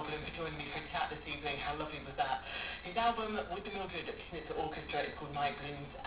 Bloom, for joining me for a chat this evening. How lovely was that? His album with the Mildred Schnitzer Orchestra is called Night Blooms,